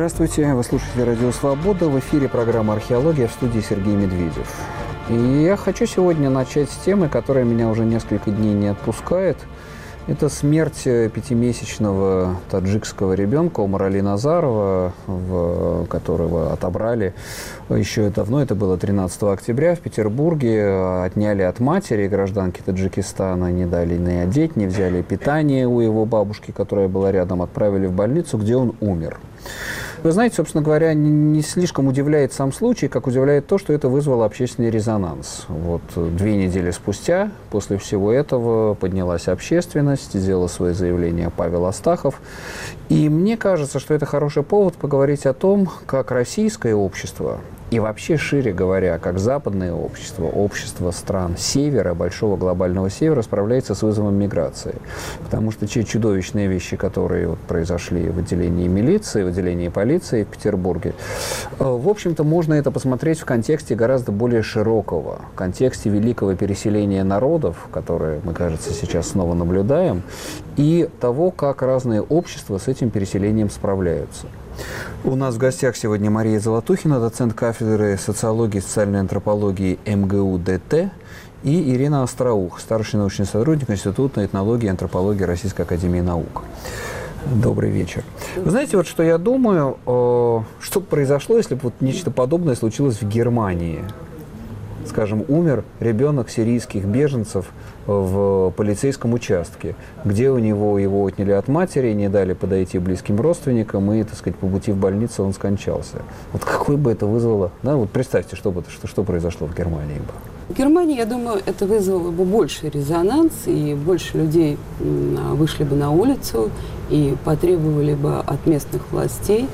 Здравствуйте, вы слушаете «Радио Свобода», в эфире программа «Археология», в студии Сергей Медведев. И я хочу сегодня начать с темы, которая меня уже несколько дней не отпускает. Это смерть пятимесячного таджикского ребенка Умарали Назарова, которого отобрали еще давно, это было 13 октября в Петербурге, отняли от матери, гражданки Таджикистана, не дали ни одеть, не взяли питание у его бабушки, которая была рядом, отправили в больницу, где он умер. Вы знаете, собственно говоря, не слишком удивляет сам случай, как удивляет то, что это вызвало общественный резонанс. Вот 2 недели спустя, после всего этого, поднялась общественность, сделал свое заявление Павел Астахов. И мне кажется, что это хороший повод поговорить о том, как российское общество, и вообще, шире говоря, как западное общество, общество стран Севера, большого глобального Севера, справляется с вызовом миграции. Потому что те чудовищные вещи, которые произошли в отделении милиции, в отделении полиции в Петербурге, в общем-то, можно это посмотреть в контексте гораздо более широкого, в контексте великого переселения народов, которое мы, кажется, сейчас снова наблюдаем, и того, как разные общества с этим переселением справляются. У нас в гостях сегодня Мария Золотухина, доцент кафедры социологии и социальной антропологии МГУ ДТ, и Ирина Остроух, старший научный сотрудник Института этнологии и антропологии Российской академии наук. Добрый вечер. Вы знаете, вот что я думаю, что бы произошло, если бы вот нечто подобное случилось в Германии? Скажем, умер ребенок сирийских беженцев в полицейском участке, где его отняли от матери, не дали подойти близким родственникам, и, так сказать, по пути в больницу он скончался. Вот какой бы это вызвало? Да, вот представьте, что произошло в Германии бы. В Германии, я думаю, это вызвало бы больше резонанс, и больше людей вышли бы на улицу и потребовали бы от местных властей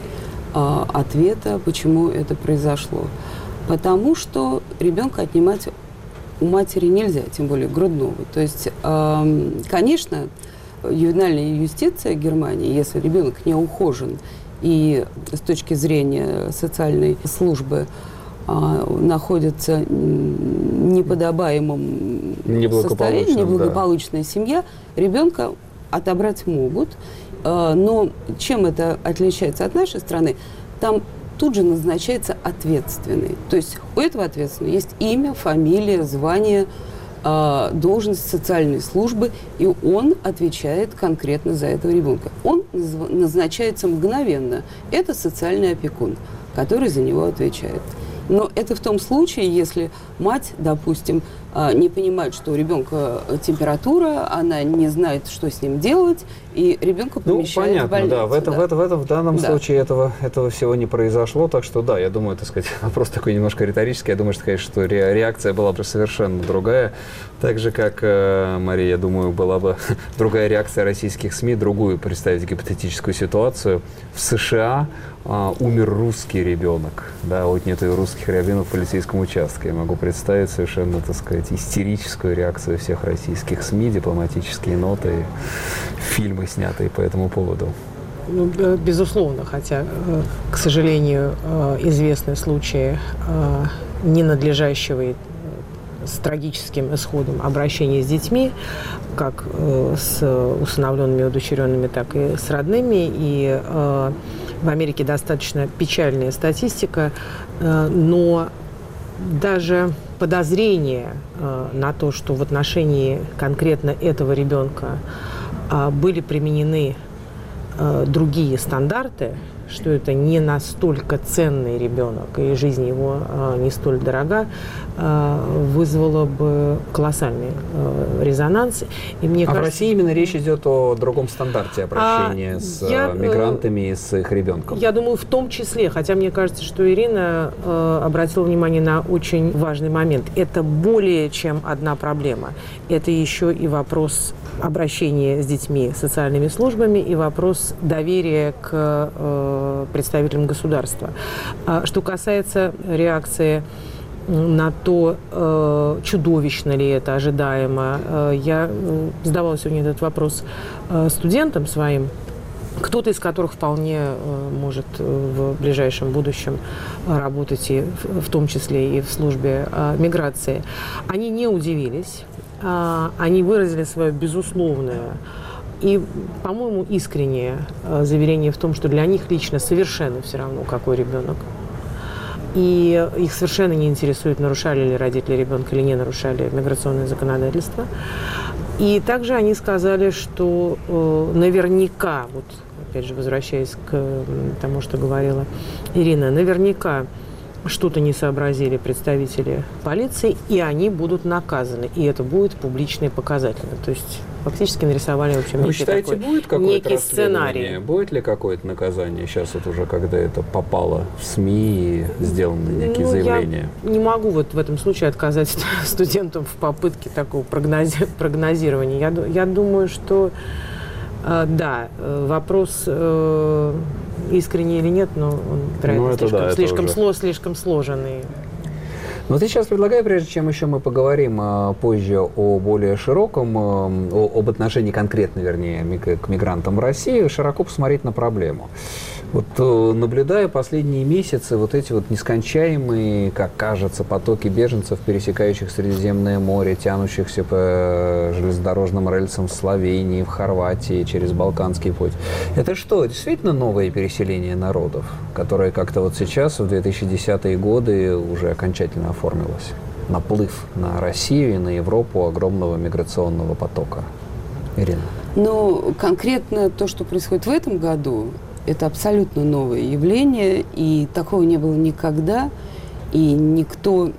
ответа, почему это произошло. Потому что ребенка отнимать у матери нельзя, тем более грудного. То есть, конечно, ювенальная юстиция Германии, если ребенок не ухожен и с точки зрения социальной службы находится в неподобаемом состоянии, неблагополучная семья, ребенка отобрать могут. Но чем это отличается от нашей страны? Там тут же назначается ответственный. То есть у этого ответственного есть имя, фамилия, звание, должность социальной службы, и он отвечает конкретно за этого ребенка. Он назначается мгновенно. Это социальный опекун, который за него отвечает. Но это в том случае, если мать, допустим, не понимает, что у ребенка температура, она не знает, что с ним делать, и ребенка помещают в больницу. Да, в данном случае этого всего не произошло, так что да, я думаю, так сказать, вопрос такой немножко риторический, я думаю, что реакция была бы совершенно другая, так же, как, Мария, я думаю, была бы другая реакция российских СМИ, другую представить гипотетическую ситуацию. В США умер русский ребенок, да, отнятый у русских раввинов в полицейском участке. Я могу представить совершенно, так сказать, истерическую реакцию всех российских СМИ, дипломатические ноты, фильмы, снятые по этому поводу. Ну, безусловно, хотя, к сожалению, известны случаи ненадлежащего с трагическим исходом обращения с детьми, как с усыновленными, удочеренными, так и с родными. И в Америке достаточно печальная статистика, но даже подозрение на то, что в отношении конкретно этого ребенка были применены другие стандарты, что это не настолько ценный ребенок, и жизнь его не столь дорога, вызвало бы колоссальный резонанс. И мне кажется, в России именно речь идет о другом стандарте обращения с мигрантами и с их ребенком? Я думаю, в том числе, хотя мне кажется, что Ирина обратила внимание на очень важный момент. Это более чем одна проблема. Это еще и вопрос обращения с детьми социальными службами и вопрос доверия к представителям государства. Что касается реакции на то, чудовищно ли это, ожидаемо, я задавала сегодня этот вопрос студентам своим, кто-то из которых вполне может в ближайшем будущем работать, и в том числе и в службе миграции. Они не удивились, они выразили свое безусловное И, по-моему, искреннее заверение в том, что для них лично совершенно все равно, какой ребенок. И их совершенно не интересует, нарушали ли родители ребенка или не нарушали миграционное законодательство. И также они сказали, что наверняка, вот опять же возвращаясь к тому, что говорила Ирина, наверняка что-то не сообразили представители полиции, и они будут наказаны. И это будет публично и показательно. То есть фактически нарисовали, в общем, Вы считаете, будет какое-то некий сценарий. Будет ли какое-то наказание сейчас, вот уже когда это попало в СМИ и сделаны некие заявления? Я не могу вот в этом случае отказать студентам в попытке такого прогнозирования. Я думаю, что да, вопрос искренний или нет, но он, вероятно, слишком сложенный. Но ты сейчас предлагаю, прежде чем еще мы поговорим позже о более широком, об отношении конкретно, вернее, к мигрантам в России, широко посмотреть на проблему. Вот наблюдая последние месяцы вот эти вот нескончаемые, как кажется, потоки беженцев, пересекающих Средиземное море, тянущихся по железнодорожным рельсам в Словении, в Хорватии, через Балканский путь. Это что, действительно новое переселение народов, которое как-то вот сейчас, в 2010-е годы, уже окончательно оформилось? Наплыв на Россию и на Европу огромного миграционного потока. Ирина. Ну, конкретно то, что происходит в этом году, это абсолютно новое явление, и такого не было никогда, и никто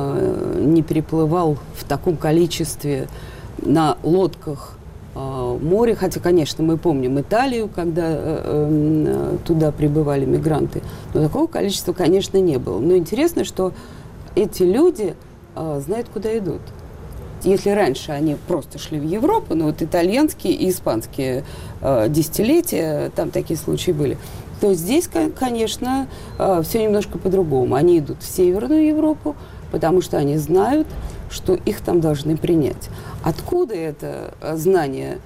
не переплывал в таком количестве на лодках море, хотя, конечно, мы помним Италию, когда туда прибывали мигранты, но такого количества, конечно, не было. Но интересно, что эти люди знают, куда идут. Если раньше они просто шли в Европу, ну вот итальянские и испанские десятилетия, там такие случаи были, то здесь, конечно, все немножко по-другому. Они идут в Северную Европу, потому что они знают, что их там должны принять. Откуда это знание?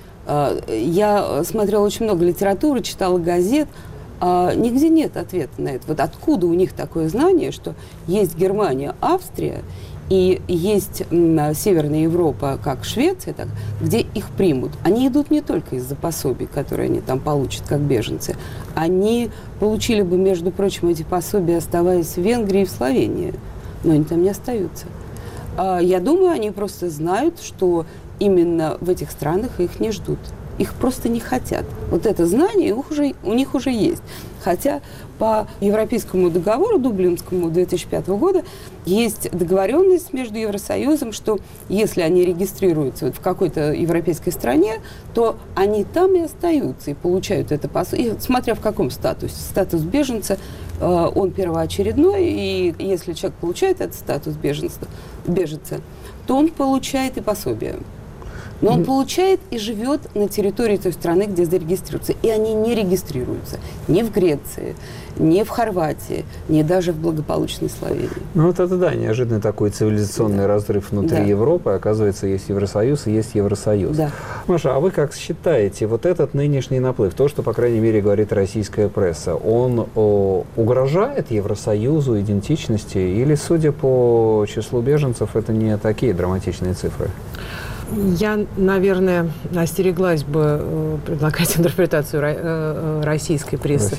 Я смотрела очень много литературы, читала газет, нигде нет ответа на это. Вот откуда у них такое знание, что есть Германия, Австрия, и есть Северная Европа, как Швеция, так, где их примут. Они идут не только из-за пособий, которые они там получат, как беженцы. Они получили бы, между прочим, эти пособия, оставаясь в Венгрии и в Словении. Но они там не остаются. Я думаю, они просто знают, что именно в этих странах их не ждут. Их просто не хотят. Вот это знание у них уже есть. Хотя по Европейскому договору Дублинскому 2005 года есть договоренность между Евросоюзом, что если они регистрируются вот в какой-то европейской стране, то они там и остаются и получают это пособие, смотря в каком статусе. Статус беженца, он первоочередной, и если человек получает этот статус беженца, то он получает и пособие. Но он получает и живет на территории той страны, где зарегистрируются. И они не регистрируются ни в Греции, ни в Хорватии, ни даже в благополучной Словении. Ну вот это да, неожиданный такой цивилизационный разрыв внутри Европы. Оказывается, есть Евросоюз и есть Евросоюз. Да. Маша, а вы как считаете, вот этот нынешний наплыв, то, что, по крайней мере, говорит российская пресса, он угрожает Евросоюзу, идентичности? Или, судя по числу беженцев, это не такие драматичные цифры? Я, наверное, остереглась бы предлагать интерпретацию российской прессы,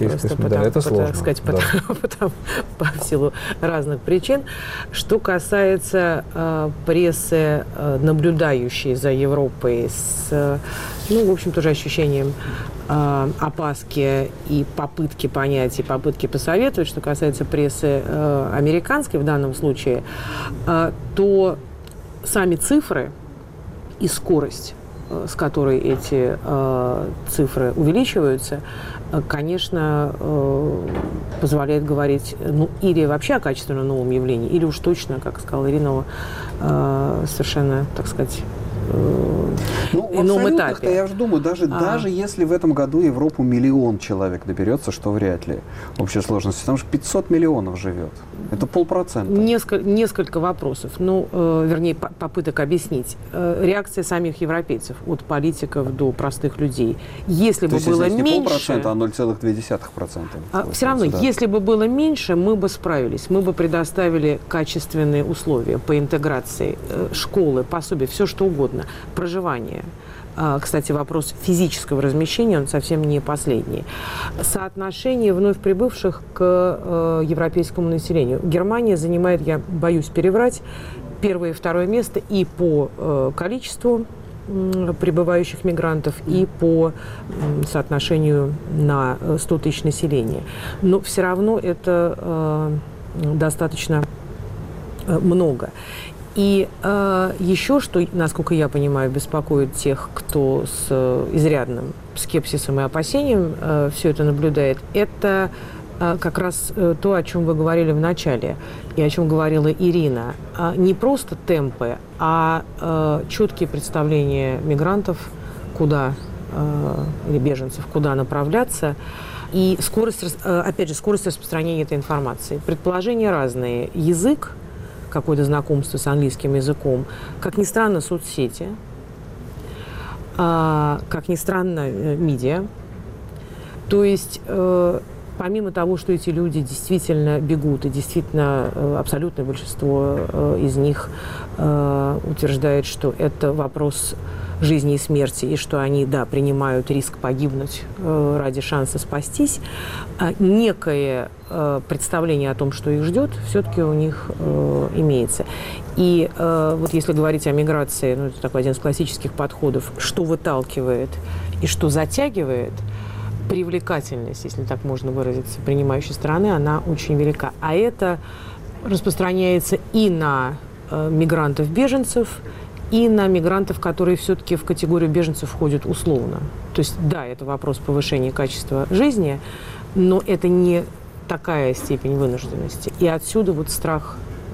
по силу разных причин. Что касается прессы, наблюдающей за Европой с, в общем, тоже ощущением опаски и попытки понять, и попытки посоветовать, что касается прессы американской в данном случае, то сами цифры и скорость, с которой эти цифры увеличиваются, конечно, позволяет говорить или вообще о качественно новом явлении, или уж точно, как сказала Ирина, совершенно, так сказать, ином этапе. Я же думаю, даже если в этом году Европу 1 миллион человек доберется, что вряд ли в общей сложности, потому что 500 миллионов живет. Это 0,5%. Несколько вопросов, вернее, попыток объяснить. Реакция самих европейцев, от политиков до простых людей. Если бы было меньше... не 0,5%, а 0,2%. Все равно, если бы было меньше, мы бы справились. Мы бы предоставили качественные условия по интеграции, школы, пособия, все что угодно, проживание. Кстати, вопрос физического размещения, он совсем не последний. Соотношение вновь прибывших к европейскому населению. Германия занимает, я боюсь переврать, первое и второе место и по количеству прибывающих мигрантов, и по соотношению на 100 тысяч населения. Но все равно это достаточно много. И еще, что, насколько я понимаю, беспокоит тех, кто с изрядным скепсисом и опасением все это наблюдает, это как раз то, о чем вы говорили в начале, и о чем говорила Ирина. Не просто темпы, а четкие представления мигрантов, куда, или беженцев, куда направляться, и скорость, опять же, скорость распространения этой информации. Предположения разные. Язык, какое-то знакомство с английским языком, как ни странно, соцсети, как ни странно, медиа. То есть помимо того, что эти люди действительно бегут, и действительно абсолютное большинство из них утверждает, что это вопрос жизни и смерти, и что они, да, принимают риск погибнуть ради шанса спастись, некое представление о том, что их ждет, все-таки у них имеется. И вот если говорить о миграции, ну, это такой один из классических подходов, что выталкивает и что затягивает, привлекательность, если так можно выразиться, принимающей стороны, она очень велика. А это распространяется и на мигрантов-беженцев, и на мигрантов, которые все-таки в категорию беженцев входят условно. То есть, да, это вопрос повышения качества жизни, но это не такая степень вынужденности. И отсюда вот страх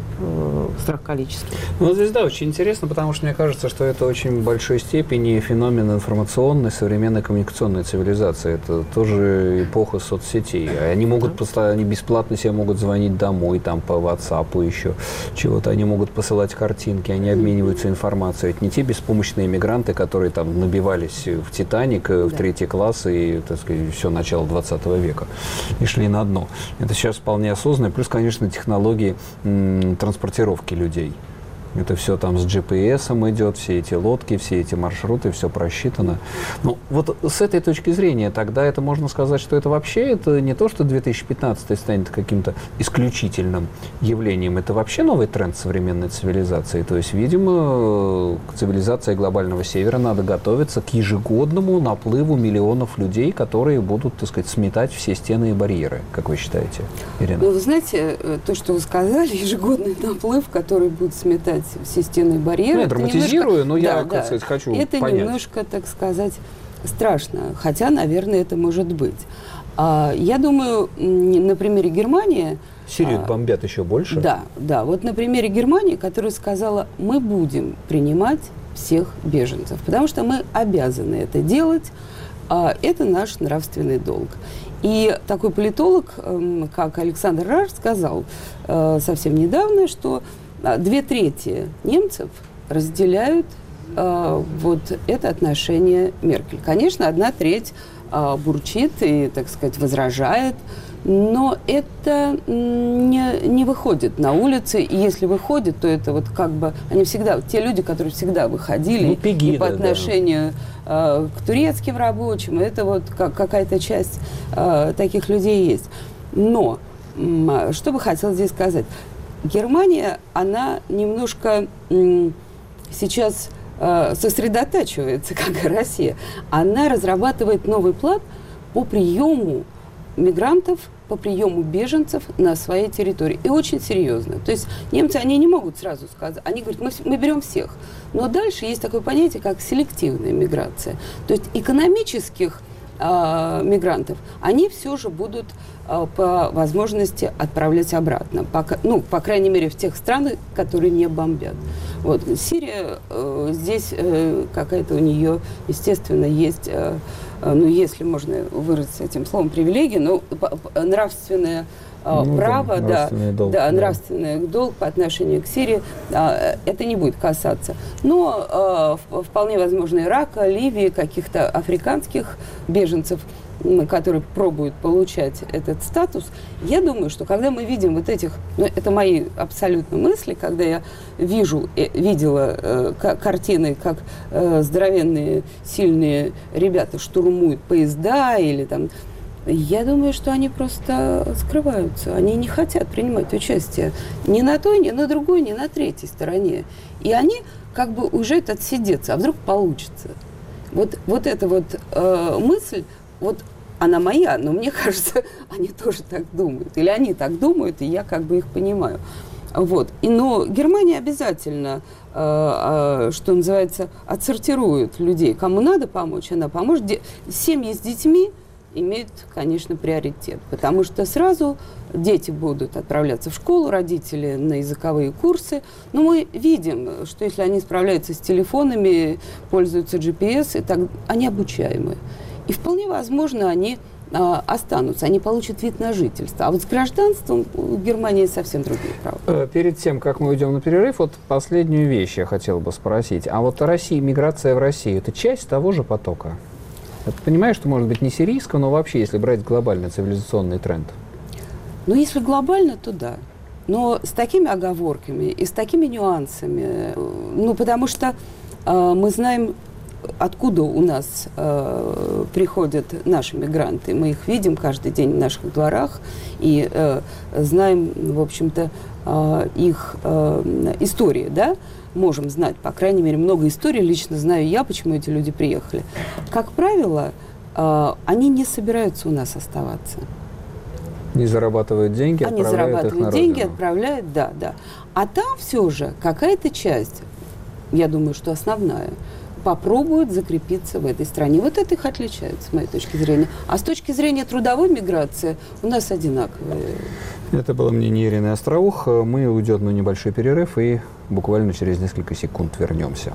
количества. Ну, здесь, да, очень интересно, потому что мне кажется, что это очень в большой степени феномен информационной, современной коммуникационной цивилизации. Это тоже эпоха соцсетей. Они могут они бесплатно себе могут звонить домой, там, по WhatsApp еще чего-то. Они могут посылать картинки, они обмениваются информацией. Это не те беспомощные мигранты, которые там набивались в «Титаник», в 3-й класс и, так сказать, все начало 20 века и шли на дно. Это сейчас вполне осознанно. Плюс, конечно, технологии транспортировки людей. Это все там с GPS-ом идет, все эти лодки, все эти маршруты, все просчитано. Ну, вот с этой точки зрения тогда это можно сказать, что это вообще это не то, что 2015 станет каким-то исключительным явлением, это вообще новый тренд современной цивилизации. То есть, видимо, к цивилизации глобального севера надо готовиться к ежегодному наплыву миллионов людей, которые будут, так сказать, сметать все стены и барьеры. Как вы считаете, Ирина? Ну, вы знаете, то, что вы сказали, ежегодный наплыв, который будет сметать все стены и барьеры. Я драматизирую, но я, как сказать, хочу это понять. Немножко, так сказать, страшно. Хотя, наверное, это может быть. Я думаю, на примере Германии... Сирию бомбят еще больше? Да. Вот на примере Германии, которая сказала, мы будем принимать всех беженцев, потому что мы обязаны это делать. Это наш нравственный долг. И такой политолог, как Александр Рар, сказал совсем недавно, что 2/3 немцев разделяют вот это отношение Меркель. Конечно, 1/3 бурчит и, так сказать, возражает, но это не выходит на улицы. И если выходит, то это вот как бы... Они всегда... Те люди, которые всегда выходили и по отношению к турецким рабочим, это вот какая-то часть таких людей есть. Но что бы хотел здесь сказать? Германия, она немножко сейчас сосредотачивается, как и Россия. Она разрабатывает новый план по приему мигрантов, по приему беженцев на своей территории. И очень серьезно. То есть немцы, они не могут сразу сказать, они говорят, мы берем всех. Но дальше есть такое понятие, как селективная миграция. То есть экономических мигрантов, они все же будут по возможности отправлять обратно. По крайней мере, в тех странах, которые не бомбят. Вот. Сирия, здесь какая-то у нее, естественно, есть, если можно выразить этим словом, привилегия, но нравственная право, нравственный долг по отношению к Сирии, это не будет касаться. Но вполне возможно Ирака, Ливии, каких-то африканских беженцев, которые пробуют получать этот статус. Я думаю, что когда мы видим вот этих, это мои абсолютно мысли, когда я видела картины, как здоровенные, сильные ребята штурмуют поезда или там, я думаю, что они просто скрываются. Они не хотят принимать участие ни на той, ни на другой, ни на третьей стороне. И они как бы уезжают отсидеться, а вдруг получится. Вот эта вот мысль, вот она моя, но мне кажется, они тоже так думают. Или они так думают, и я как бы их понимаю. Вот. Но Германия обязательно, что называется, отсортирует людей. Кому надо помочь, она поможет. Семьи с детьми имеют, конечно, приоритет, потому что сразу дети будут отправляться в школу, родители на языковые курсы. Но мы видим, что если они справляются с телефонами, пользуются GPS, они обучаемые. И вполне возможно, они останутся, они получат вид на жительство. А вот с гражданством в Германии совсем другие права. Перед тем, как мы уйдем на перерыв, вот последнюю вещь я хотел бы спросить. А вот Россия, миграция в Россию, это часть того же потока? Ты понимаешь, что может быть не сирийского, но вообще, если брать глобальный цивилизационный тренд? Ну, если глобально, то да. Но с такими оговорками и с такими нюансами. Потому что мы знаем, откуда у нас приходят наши мигранты. Мы их видим каждый день в наших дворах и знаем, в общем-то, их истории, да? Можем знать, по крайней мере, много историй. Лично знаю я, почему эти люди приехали. Как правило, они не собираются у нас оставаться. Не зарабатывают деньги, они отправляют их на родину. Деньги, отправляют, да. А там все же какая-то часть, я думаю, что основная, попробуют закрепиться в этой стране. Вот это их отличает, с моей точки зрения. А с точки зрения трудовой миграции у нас одинаковые. Это было мнение Ирины Остроух. Мы уйдем на небольшой перерыв и буквально через несколько секунд вернемся.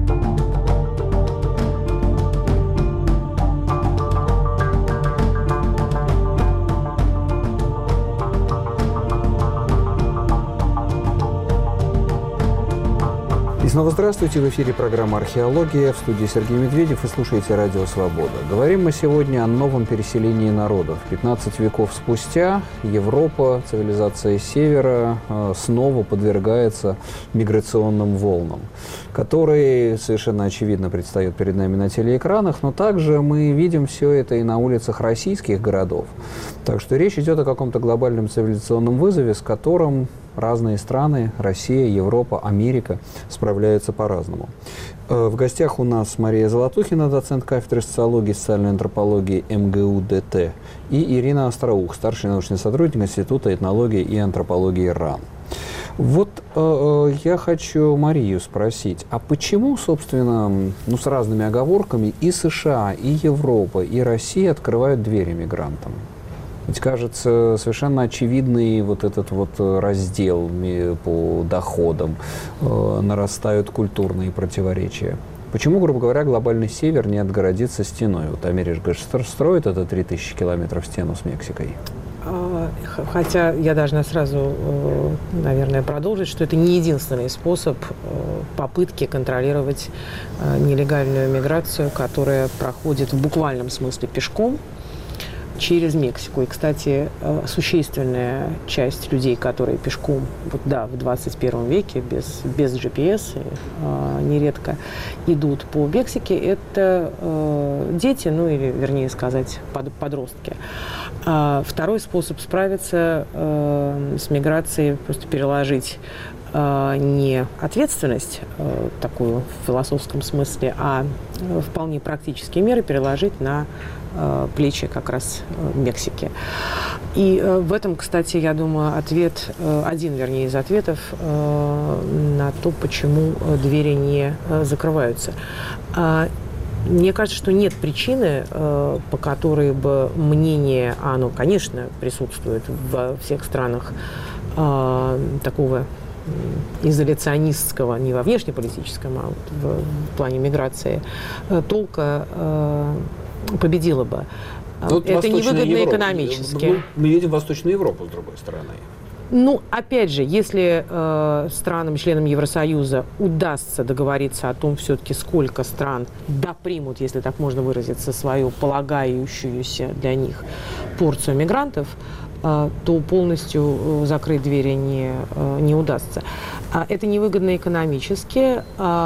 И снова здравствуйте. В эфире программа «Археология». В студии Сергей Медведев. Вы слушаете «Радио Свобода». Говорим мы сегодня о новом переселении народов. 15 веков спустя Европа, цивилизация Севера, снова подвергается миграционным волнам, которые совершенно очевидно предстают перед нами на телеэкранах, но также мы видим все это и на улицах российских городов. Так что речь идет о каком-то глобальном цивилизационном вызове, с которым разные страны, Россия, Европа, Америка справляются по-разному. В гостях у нас Мария Золотухина, доцент кафедры социологии и социальной антропологии МГУ ДТ, и Ирина Остроух, старший научный сотрудник Института этнологии и антропологии РАН. Вот я хочу Марию спросить, а почему, собственно, с разными оговорками и США, и Европа, и Россия открывают двери мигрантам? Ведь, кажется, совершенно очевидный вот этот вот раздел по доходам, нарастают культурные противоречия. Почему, грубо говоря, глобальный север не отгородится стеной? Вот Америка строит это 3000 километров стену с Мексикой. Хотя я должна сразу, наверное, продолжить, что это не единственный способ попытки контролировать нелегальную миграцию, которая проходит в буквальном смысле пешком через Мексику. И, кстати, существенная часть людей, которые пешком, в 21 веке, без GPS, нередко идут по Мексике, это дети, или, вернее сказать, подростки. Второй способ справиться с миграцией, просто переложить не ответственность такую в философском смысле, а вполне практические меры переложить на плечи как раз Мексики. И в этом, кстати, я думаю, один из ответов на то, почему двери не закрываются. Мне кажется, что нет причины, по которой бы мнение, оно, конечно, присутствует во всех странах, такого изоляционистского, не во внешнеполитическом, а в плане миграции, толка победила бы. Это невыгодно экономически. Мы видим Восточную Европу, с другой стороны. Ну, опять же, если странам, членам Евросоюза удастся договориться о том, все-таки сколько стран допримут, если так можно выразиться, свою полагающуюся для них порцию мигрантов, то полностью закрыть двери не удастся. Это невыгодно экономически.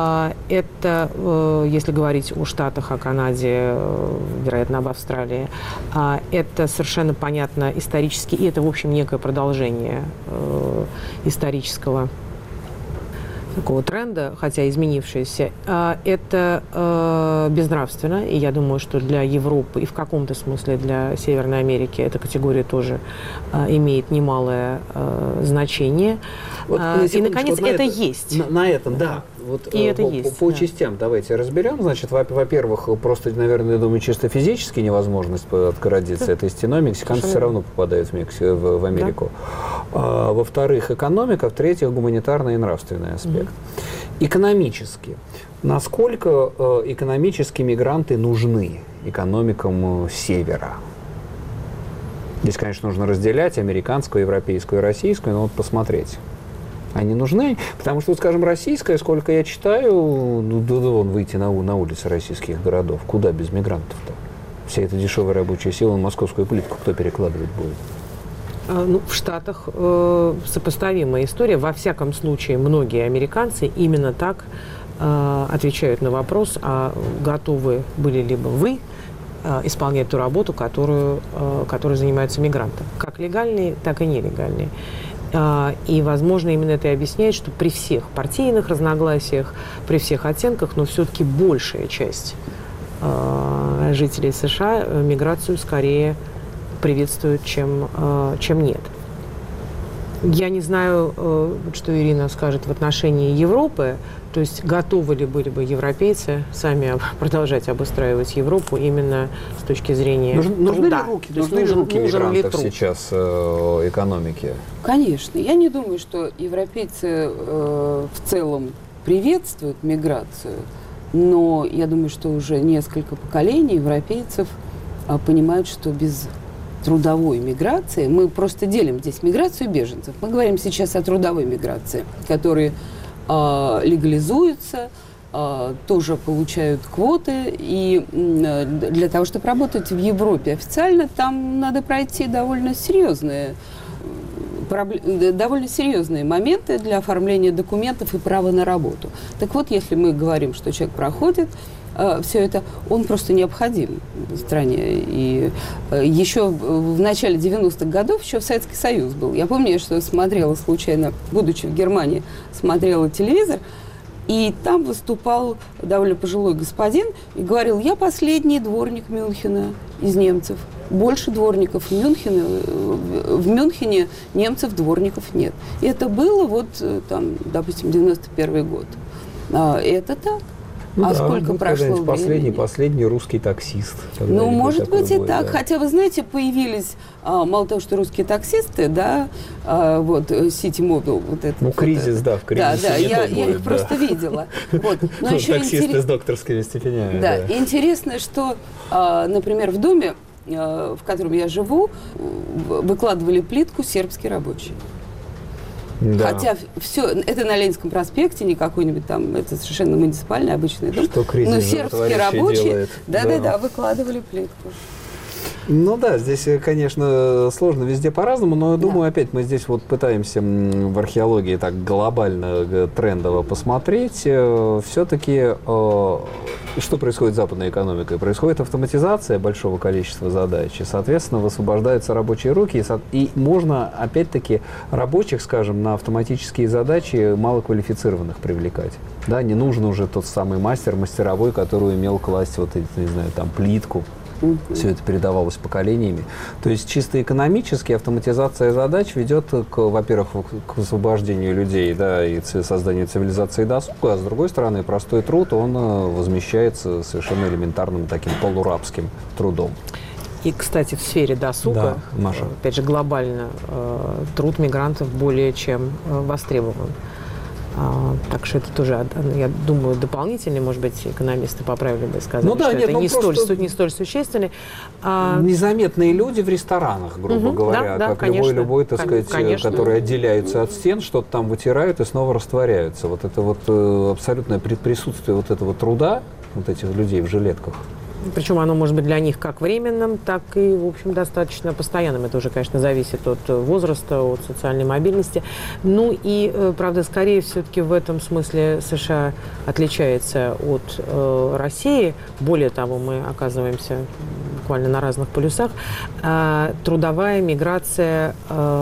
Это, если говорить о Штатах, о Канаде, вероятно, об Австралии, это совершенно понятно исторически, и это, в общем, некое продолжение исторического такого тренда, хотя изменившееся, это безнравственно. И я думаю, что для Европы и в каком-то смысле для Северной Америки эта категория тоже имеет немалое значение. Вот, и, наконец, вот это есть. На этом, да. Вот, и это есть. По частям давайте разберем. Значит, во-первых, просто, наверное, я думаю, чисто физически невозможность отгородиться этой стеной. Мексиканцы все равно попадают в Америку. Да. Во-вторых, экономика. В-третьих, гуманитарный и нравственный аспект. Экономически. Насколько экономически мигранты нужны экономикам Севера? Здесь, конечно, нужно разделять американскую, европейскую и российскую, но вот посмотреть. Они нужны, потому что, скажем, российская, сколько я читаю, вон выйти на улицы российских городов. Куда без мигрантов-то? Вся эта дешевая рабочая сила на московскую плитку кто перекладывать будет? Ну, в Штатах сопоставимая история. Во всяком случае, многие американцы именно так отвечают на вопрос, а готовы были ли бы вы исполнять ту работу, которой занимаются мигранты. Как легальные, так и нелегальные. И, возможно, именно это и объясняет, что при всех партийных разногласиях, при всех оттенках, но все-таки большая часть жителей США миграцию скорее приветствуют, чем нет. Я не знаю, что Ирина скажет в отношении Европы, то есть готовы ли были бы европейцы сами продолжать обустраивать Европу именно с точки зрения нужны труда. Нужны ли руки мигрантов сейчас экономике? Конечно. Я не думаю, что европейцы в целом приветствуют миграцию, но я думаю, что уже несколько поколений европейцев понимают, что без трудовой миграции, мы просто делим здесь миграцию и беженцев. Мы говорим сейчас о трудовой миграции, которые легализуются, тоже получают квоты. И для того, чтобы работать в Европе официально, там надо пройти довольно серьезные моменты для оформления документов и права на работу. Так вот, если мы говорим, что человек проходит все это, он просто необходим в стране. И еще в начале 90-х годов еще Советский Союз был. Я помню, что смотрела случайно, будучи в Германии, смотрела телевизор, и там выступал довольно пожилой господин и говорил: я последний дворник Мюнхена из немцев. Больше дворников в Мюнхене немцев дворников нет. И это было вот там, допустим, 91 год. Это так. Ну, да, сколько прошло времени? Последний русский таксист. Ну, может быть и так. Да. Хотя, вы знаете, появились, мало того, что русские таксисты, да, вот, City Mobile, вот это. Ну, кризис, да, в кризисе. Да, я их просто видела. Вот. Но еще таксисты с докторскими степенями. Да, и интересно, что, например, в доме, в котором я живу, выкладывали плитку сербские рабочие. Да. Хотя все, это на Ленинском проспекте, не какой-нибудь там, это совершенно муниципальный обычный дом. Что кризис, но сербские рабочие, делает. Да, выкладывали плитку. Ну да, здесь, конечно, сложно везде по-разному, но я думаю, опять мы здесь вот пытаемся в археологии так глобально, трендово посмотреть. Все-таки, что происходит с западной экономикой? Происходит автоматизация большого количества задач, и, соответственно, высвобождаются рабочие руки, и можно, опять-таки, рабочих, скажем, на автоматические задачи малоквалифицированных привлекать. Да, не нужен уже тот самый мастеровой, который умел класть вот эти, не знаю, там, плитку. Все это передавалось поколениями. То есть чисто экономически автоматизация задач ведет, во-первых, к освобождению людей, да, и созданию цивилизации досуга, а с другой стороны, простой труд, он возмещается совершенно элементарным таким полурабским трудом. И, кстати, в сфере досуга, да, Маша, опять же, глобально труд мигрантов более чем востребован. Так что это тоже, я думаю, дополнительный, может быть, экономисты поправили бы и сказали, ну, да, что нет, это не столь существенный. Незаметные люди в ресторанах, грубо говоря, да, как конечно, любой, так сказать, конечно. которые отделяются от стен, что-то там вытирают и снова растворяются. Вот это вот абсолютное присутствие вот этого труда, вот этих людей в жилетках. Причем оно может быть для них как временным, так и, в общем, достаточно постоянным. Это уже, конечно, зависит от возраста, от социальной мобильности. Ну и, правда, скорее все-таки в этом смысле США отличается от России. Более того, мы оказываемся буквально на разных полюсах. Трудовая миграция,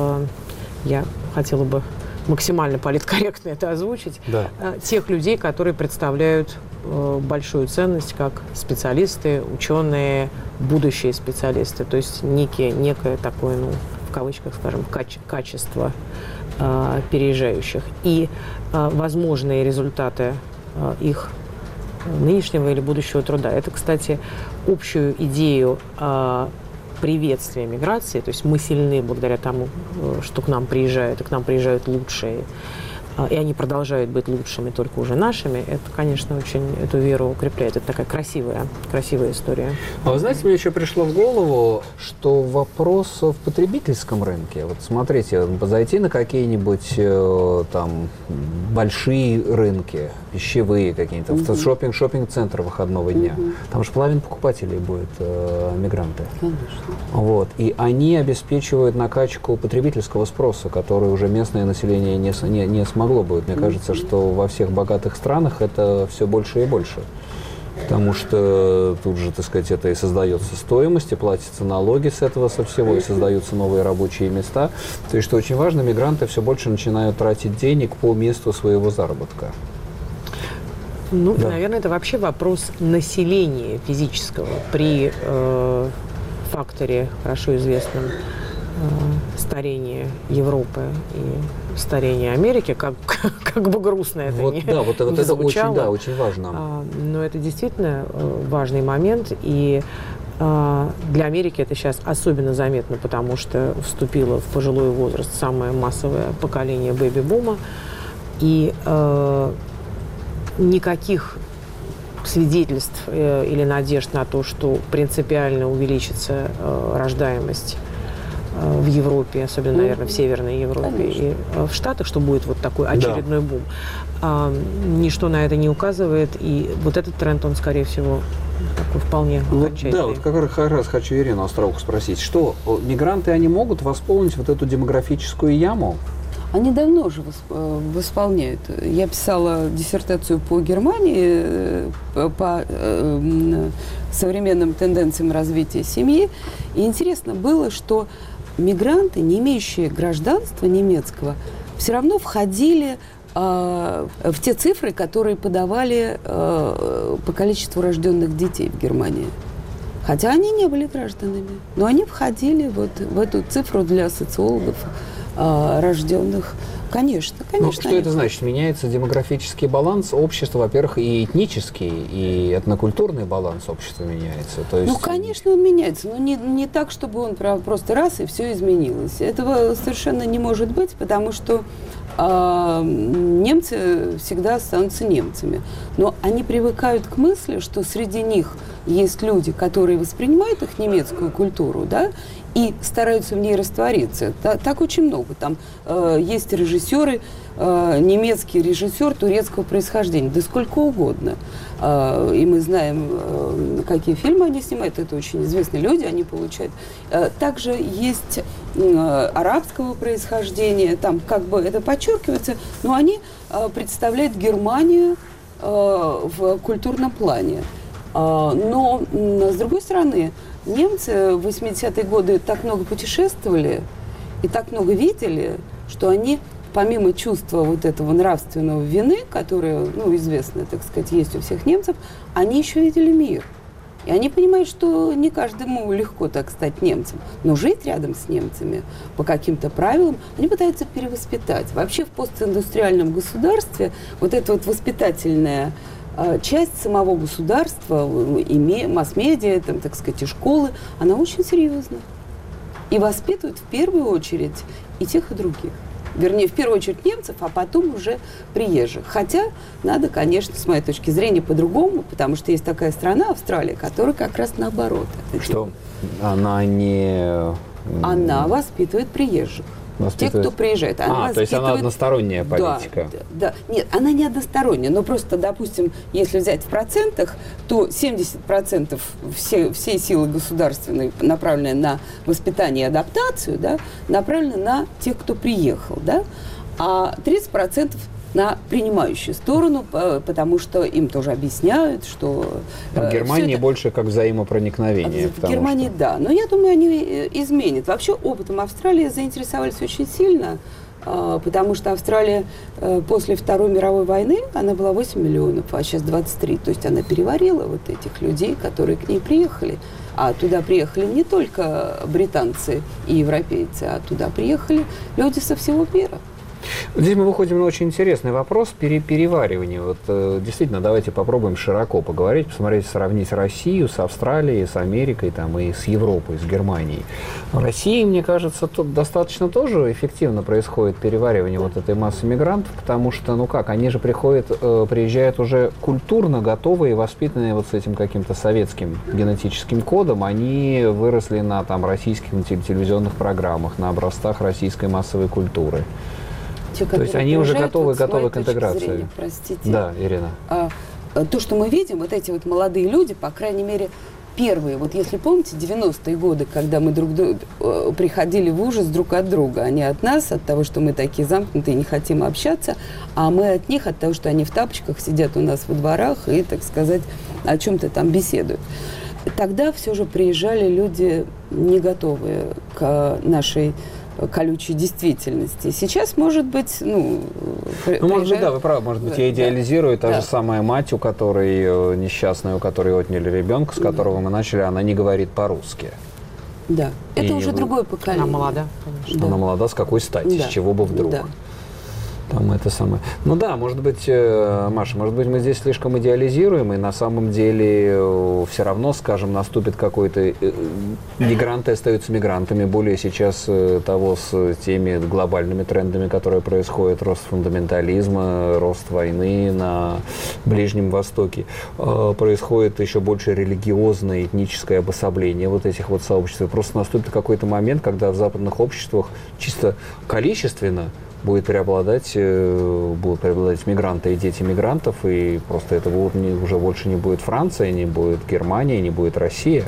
я хотела бы максимально политкорректно это озвучить, да. Тех людей, которые представляют большую ценность как специалисты, ученые, будущие специалисты. То есть некое такое, ну, в кавычках, скажем, качество переезжающих. И возможные результаты их нынешнего или будущего труда. Это, кстати, общую идею приветствия миграции. То есть мы сильны благодаря тому, что к нам приезжают, и к нам приезжают лучшие. И они продолжают быть лучшими, только уже нашими, это, конечно, очень эту веру укрепляет. Это такая красивая история. А вы знаете, мне еще пришло в голову, что вопрос в потребительском рынке. Вот смотрите, зайти на какие-нибудь там большие рынки, пищевые какие-то, в шоппинг-центр выходного дня. Там же половина покупателей будет мигранты. Конечно. Вот. И они обеспечивают накачку потребительского спроса, который уже местное население не смогло будет. Мне кажется, что во всех богатых странах это все больше и больше. Потому что тут же, так сказать, это и создается стоимость, и платятся налоги с этого, со всего, и создаются новые рабочие места. То есть, что очень важно, мигранты все больше начинают тратить денег по месту своего заработка. Ну, да. Наверное, это вообще вопрос населения физического при факторе, хорошо известном, старения Европы и старения Америки, как бы грустно это вот, не да, вот не это звучало. очень важно. Но это действительно важный момент, и для Америки это сейчас особенно заметно, потому что вступило в пожилой возраст самое массовое поколение бэби-бума, и никаких свидетельств или надежд на то, что принципиально увеличится рождаемость в Европе, особенно, наверное, в Северной Европе, конечно, и в Штатах, что будет вот такой очередной бум. Ничто на это не указывает, и вот этот тренд, он, скорее всего, такой вполне окончательный. Да, вот как раз хочу Ирину Остроуху спросить, что мигранты, они могут восполнить вот эту демографическую яму? Они давно уже восполняют. Я писала диссертацию по Германии, по современным тенденциям развития семьи. И интересно было, что мигранты, не имеющие гражданства немецкого, все равно входили в те цифры, которые подавали по количеству рожденных детей в Германии. Хотя они не были гражданами, но они входили вот в эту цифру для социологов рожденных. Конечно. Ну, что это значит? Меняется демографический баланс общества, во-первых, и этнический, и этнокультурный баланс общества меняется. То есть... Ну, конечно, он меняется, но не так, чтобы он просто раз и все изменилось. Этого совершенно не может быть, потому что немцы всегда останутся немцами. Но они привыкают к мысли, что среди них есть люди, которые воспринимают их немецкую культуру, да, и стараются в ней раствориться. Так очень много. Там есть режиссеры, немецкий режиссер турецкого происхождения, да сколько угодно. И мы знаем, какие фильмы они снимают, это очень известные люди, они получают. Также есть арабского происхождения, там как бы это подчеркивается, но они представляют Германию в культурном плане. Но, с другой стороны, немцы в 80-е годы так много путешествовали и так много видели, что они, помимо чувства вот этого нравственного вины, которое, ну, известно, так сказать, есть у всех немцев, они еще видели мир. И они понимают, что не каждому легко так стать немцем, но жить рядом с немцами по каким-то правилам они пытаются перевоспитать. Вообще в постиндустриальном государстве вот эта вот воспитательная часть самого государства, и масс-медиа, там, так сказать, и школы, она очень серьезна. И воспитывает в первую очередь и тех, и других. Вернее, в первую очередь немцев, а потом уже приезжих. Хотя надо, конечно, с моей точки зрения, по-другому, потому что есть такая страна, Австралия, которая как раз наоборот. Что? Она не... Она воспитывает приезжих. Те, кто приезжает. То есть она односторонняя политика. Да. Нет, она не односторонняя, но просто, допустим, если взять в процентах, то 70% всей силы государственной, направленной на воспитание и адаптацию, да, направлены на тех, кто приехал, да, а 30% на принимающую сторону, потому что им тоже объясняют, что... В Германии больше как взаимопроникновение. В Германии, да. Но я думаю, они изменят. Вообще опытом Австралии заинтересовались очень сильно, потому что Австралия после Второй мировой войны, она была 8 миллионов, а сейчас 23. То есть она переварила вот этих людей, которые к ней приехали. А туда приехали не только британцы и европейцы, а туда приехали люди со всего мира. Здесь мы выходим на очень интересный вопрос переваривания. Вот действительно, давайте попробуем широко поговорить, посмотреть, сравнить Россию с Австралией, с Америкой там, и с Европой, с Германией. В России, мне кажется, тут достаточно тоже эффективно происходит переваривание вот этой массы мигрантов, потому что, они же приезжают уже культурно готовые, воспитанные вот с этим каким-то советским генетическим кодом. Они выросли на российских телевизионных программах, на образцах российской массовой культуры. То есть они уже готовы к интеграции. Зрения, простите. Да, Ирина. То, что мы видим, вот эти вот молодые люди, по крайней мере, первые, вот если помните, 90-е годы, когда мы приходили в ужас друг от друга, они от нас, от того, что мы такие замкнутые, не хотим общаться, а мы от них, от того, что они в тапочках сидят у нас во дворах и, так сказать, о чем-то там беседуют. Тогда все же приезжали люди не готовые к нашей колючей действительности. Сейчас, может быть, может быть, да, вы правы, может быть, я идеализирую. Та же самая мать, у которой несчастная, у которой отняли ребенка, с которого мы начали, она не говорит по-русски. Да, это уже другое поколение. Она молода, конечно. Она молода, с какой стати, с чего бы вдруг? Да. Там это самое. Может быть, Маша, мы здесь слишком идеализируем, и на самом деле все равно, скажем, наступит какой-то... Мигранты остаются мигрантами, более сейчас того с теми глобальными трендами, которые происходят, рост фундаментализма, рост войны на Ближнем Востоке, происходит еще больше религиозное, этническое обособление вот этих вот сообществ. И просто наступит какой-то момент, когда в западных обществах чисто количественно будут преобладать мигранты и дети мигрантов, и просто это уже больше не будет Франция, не будет Германия, не будет Россия.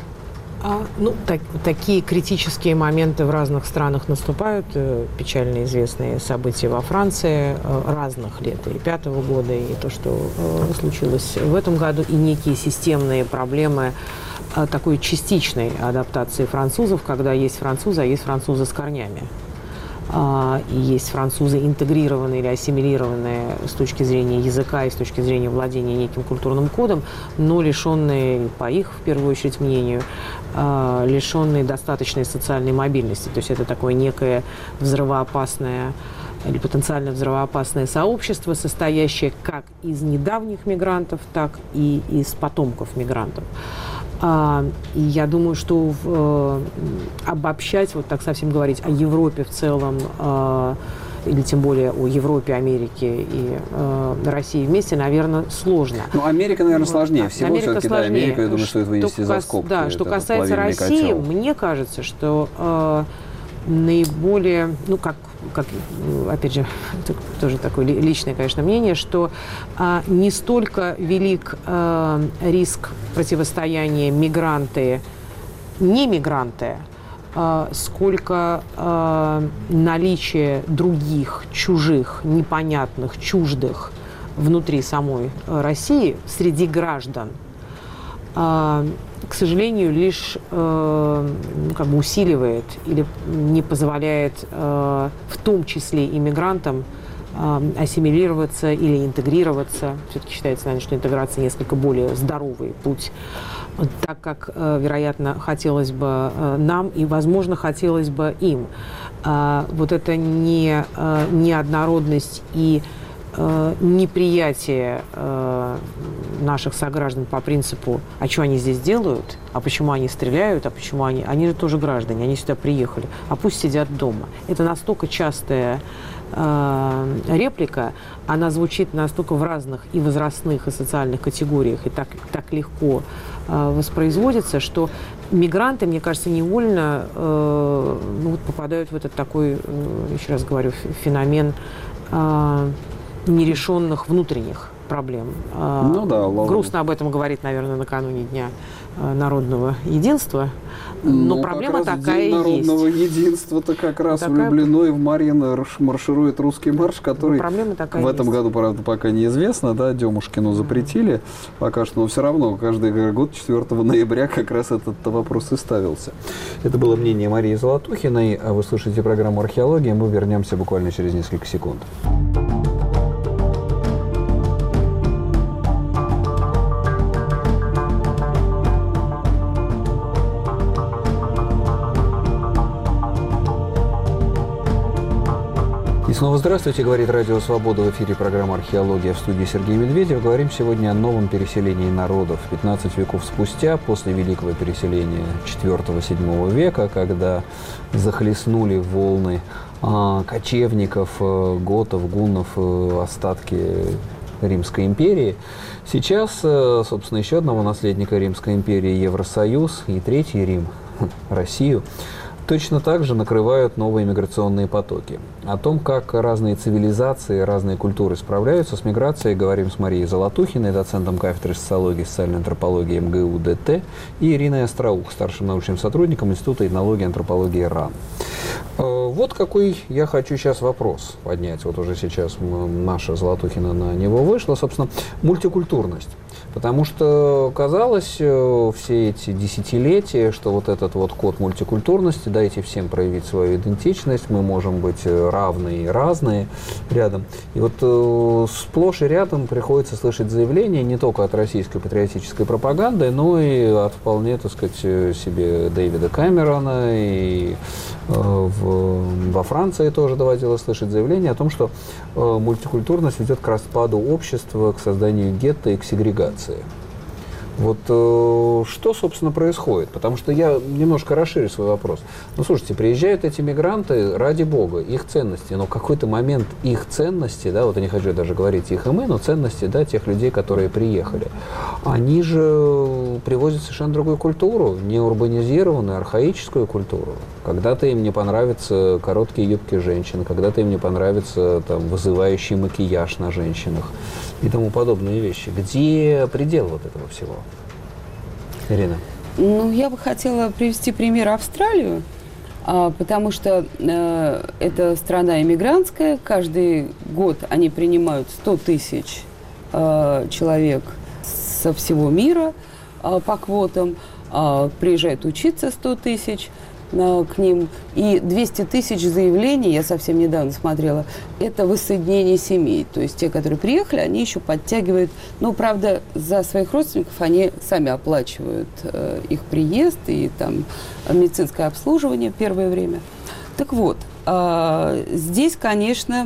Такие критические моменты в разных странах наступают. Печально известные события во Франции разных лет, и 2005 года, и то, что случилось в этом году, и некие системные проблемы такой частичной адаптации французов, когда есть французы, а есть французы с корнями. И есть французы интегрированные или ассимилированные с точки зрения языка и с точки зрения владения неким культурным кодом, но лишенные, по их, в первую очередь, мнению, лишенные достаточной социальной мобильности. То есть это такое некое взрывоопасное или потенциально взрывоопасное сообщество, состоящее как из недавних мигрантов, так и из потомков мигрантов. И я думаю, что обобщать, так совсем говорить о Европе в целом, или тем более о Европе, Америке и России вместе, наверное, сложно. Америка, наверное, сложнее всего. Америка все-таки, сложнее. Америка, я думаю, стоит вынести за скобки. Да, что касается России, мне кажется, что наиболее, опять же, это тоже такое личное, конечно, мнение, что не столько велик риск противостояния мигранты-не-мигранты, сколько наличие других, чужих, непонятных, чуждых внутри самой России, среди граждан, к сожалению, лишь усиливает или не позволяет в том числе иммигрантам ассимилироваться или интегрироваться. Все-таки считается, наверное, что интеграция несколько более здоровый путь, так как, вероятно, хотелось бы нам и, возможно, хотелось бы им. Вот эта неоднородность и неприятие наших сограждан по принципу, а что они здесь делают, а почему они стреляют, а почему они же тоже граждане, они сюда приехали, а пусть сидят дома. Это настолько частая реплика, она звучит настолько в разных и возрастных, и социальных категориях, и так легко воспроизводится, что мигранты, мне кажется, невольно попадают в этот такой, еще раз говорю, феномен нерешенных внутренних проблем. Грустно об этом говорить, наверное, накануне Дня народного единства, но проблема такая и есть. День народного единства-то как раз в Люблино и в Марьино марширует русский марш, который в этом году, правда, пока неизвестно, да, Демушкину запретили пока что, но все равно каждый год 4 ноября как раз этот вопрос и ставился. Это было мнение Марии Золотухиной, а вы слушаете программу «Археология», мы вернемся буквально через несколько секунд. И снова здравствуйте, говорит Радио Свобода, в эфире программа «Археология», в студии Сергей Медведев. Говорим сегодня о новом переселении народов. 15 веков спустя, после великого переселения IV-VII века, когда захлестнули волны кочевников, готов, гуннов, остатки Римской империи, сейчас, собственно, еще одного наследника Римской империи, Евросоюз, и Третий Рим, Россию, точно так же накрывают новые миграционные потоки. О том, как разные цивилизации, разные культуры справляются с миграцией, говорим с Марией Золотухиной, доцентом кафедры социологии и социальной антропологии МГУ ДТ, и Ириной Остроух, старшим научным сотрудником Института этнологии и антропологии РАН. Вот какой я хочу сейчас вопрос поднять. Вот уже сейчас наша Золотухина на него вышла. Собственно, мультикультурность. Потому что казалось все эти десятилетия, что вот этот вот код мультикультурности, дайте всем проявить свою идентичность, мы можем быть равные и разные рядом. И вот сплошь и рядом приходится слышать заявления не только от российской патриотической пропаганды, но и от вполне, так сказать, себе Дэвида Кэмерона, и во Франции тоже доводилось слышать заявления о том, что мультикультурность ведет к распаду общества, к созданию гетто и к сегрегации. Вот что, собственно, происходит? Потому что я немножко расширю свой вопрос. Ну, слушайте, приезжают эти мигранты, ради бога, их ценности, но в какой-то момент их ценности, да, вот я не хочу даже говорить их и мы, но ценности, да, тех людей, которые приехали, они же привозят совершенно другую культуру, не урбанизированную, архаическую культуру. Когда-то им не понравятся короткие юбки женщин, когда-то им не понравится там вызывающий макияж на женщинах и тому подобные вещи. Где предел вот этого всего? Ирина. Ну, я бы хотела привести пример Австралию, потому что это страна иммигрантская. Каждый год они принимают 100 тысяч человек со всего мира по квотам. Приезжают учиться 100 тысяч к ним. И 200 тысяч заявлений, я совсем недавно смотрела, это воссоединение семей. То есть те, которые приехали, они еще подтягивают, ну, правда, за своих родственников они сами оплачивают их приезд и там медицинское обслуживание в первое время. Так вот, здесь, конечно,